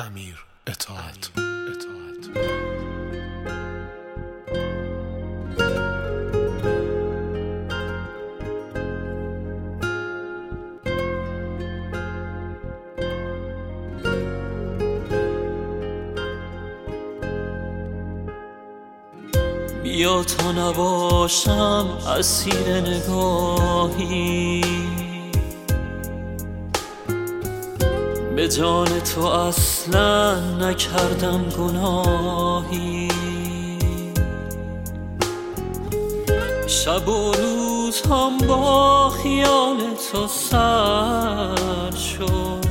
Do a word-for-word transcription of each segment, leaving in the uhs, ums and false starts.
امیر اطاعت اطاعت بیا تا نباشم اسیر نگاهی، به جان تو اصلا نکردم گناهی. شب و روز هم با خیال تو سر شد،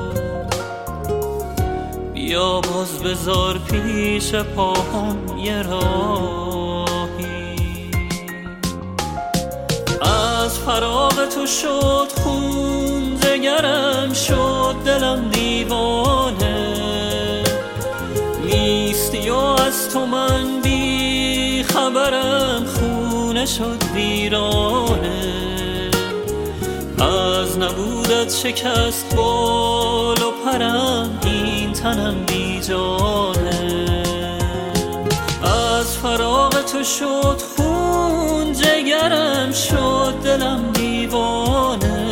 بیا باز بذار پیش پاهم یه راهی. از فراق تو شد خون جگرم، شد دلم دیوانه. نیستی و از تو من بی خبرم، خونه شد ویرانه. از نبودت شکست بال و پرم، این تنم بی جانه. از فراق تو شد خون جگرم، شد دلم دیوانه.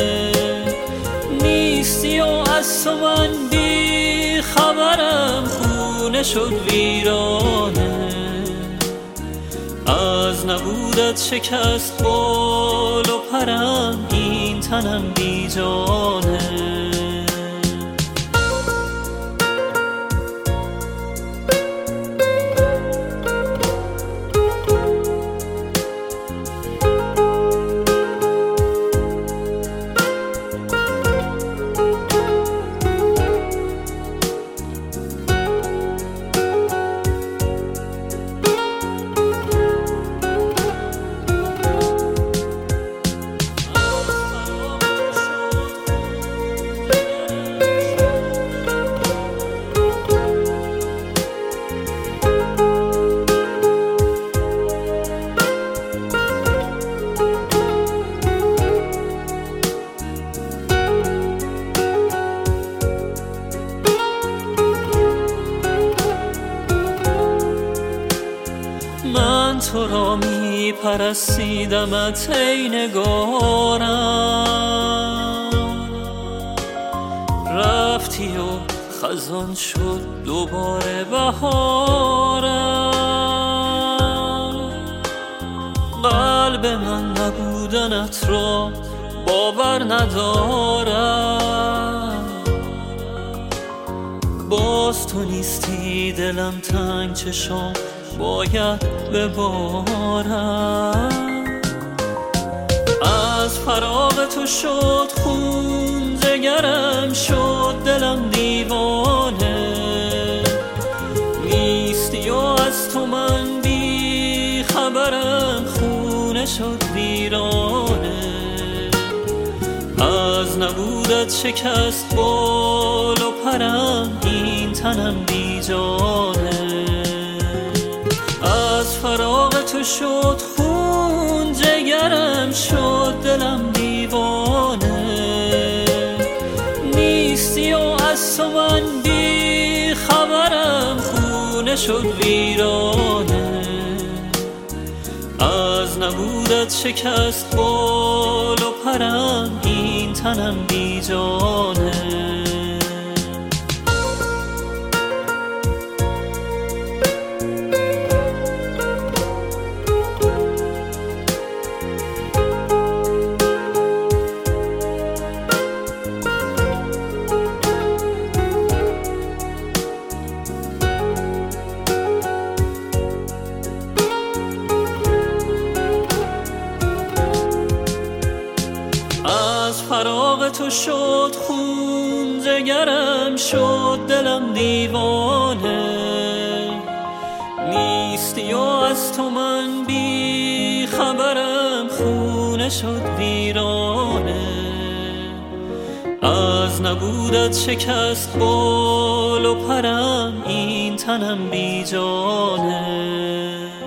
نیستی و از تو من بی خبرم، خونه شد ویرانه. از نبودت شکست بال و پرم، این تنم بی جانه. من تو را می پرستیدمت ای نگارم، رفتی و خزان شد دوباره بهارم. قلب من نبودنت را باور ندارم، باز تو نیستی دلم تنگ چشم باید ببارم. از فراق تو شد خون جگرم، شد دلم دیوانه. نیستی و از تو من بی خبرم، خونه شد ویرانه. از نبودت شکست بال و پرم، این تنم بی جانه. از فراق تو شد خون جگرم، شد دلم دیوانه. نیستی و از تو من بی خبرم، خونه شد ویرانه. از نبودت شکست بال و پرم، این تنم بی جانه. از فراق تو شد خون جگرم، شد دلم دیوانه. نیستی و از تو من بی خبرم، خونه شد ویرانه. از نبودت شکست بال و پرم، این تنم بی جانه.